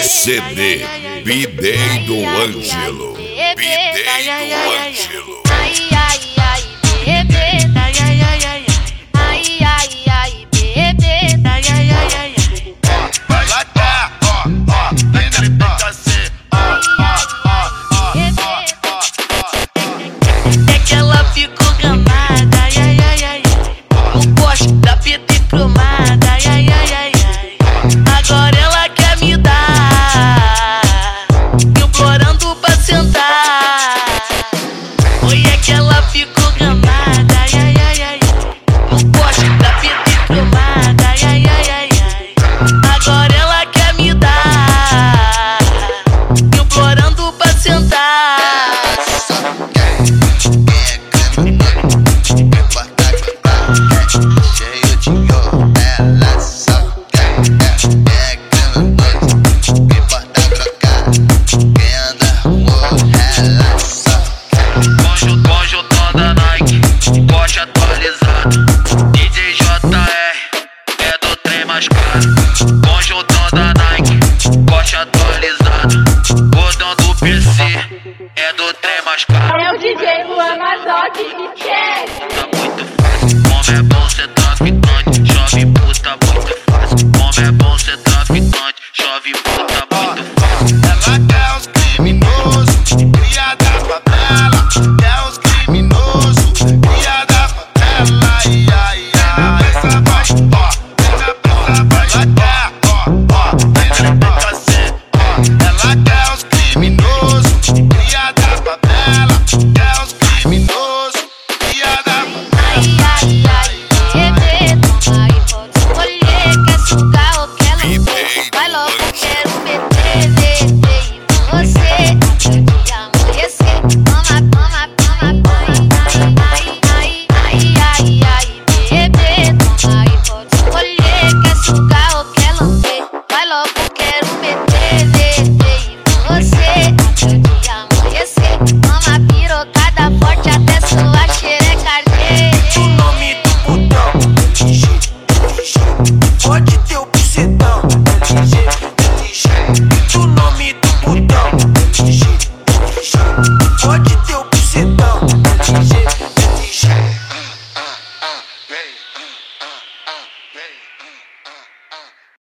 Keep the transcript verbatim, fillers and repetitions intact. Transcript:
C D Bidei do Ângelo. Bidei do Ângelo. Ai, ai, ai, bebê. Ai, ai, ai, ai. Ai, ai, ai, bebê. Ai, ai, ai, ai. Vai lá, tá, ó, ó, vem na B K C, ó, ó, ó, ó, é que ela ficou gamada, ai, ai, ai, ai. O poste da fita cromada, ai, ai, ai, ai, ai. Agora ela quer me dar, implorando pra sentar. Oi, é que ela ficou gamada, ai, ai, ai, ai. O poste da fita cromada, ai, ai, ai, ai, ai. Agora ela quer me dar, implorando pra sentar. cheio de ouro, ela só quer, é criminoso, que importa trocar, quem anda com ela só quer. Conjuntão da Nike, corte atualizado, D J J R, é do trem mais caro. Conjuntão da Nike, corte atualizado, botão do P C, é do trem mais caro. É o D J Luan Mazotti que quer. Tá muito fácil, como é bom ser traficante, chove puta muito fácil. Como é bom ser traficante, chove puta muito fácil. Ela quer os criminosos, cria da favela. Quer os criminosos, cria da favela. Ai, ai, ai, essa vai, ó, essa peça vai. Ela quer, ó, ó, vem na B K C, ó. Ela quer os criminosos, cria da favela. Quer os criminosos, cria da favela. Ai, ai, ai, bebê, toma aí, pode escolher. Quer sugar ou quer lamber? Vai logo, quero meter, meter em você até o dia amanhecer. Toma, toma, toma, toma. Ai, ai, ai, ai, ai, bebê, toma aí, pode escolher. Quer sugar ou quer lamber? Vai logo, quero meter, meter em você até o dia amanhecer. Toma pirocada forte até sua xereca arder. O nome do putão, L G, L G. Pode ter o bucetão, L G, L G. O nome do putão, L G,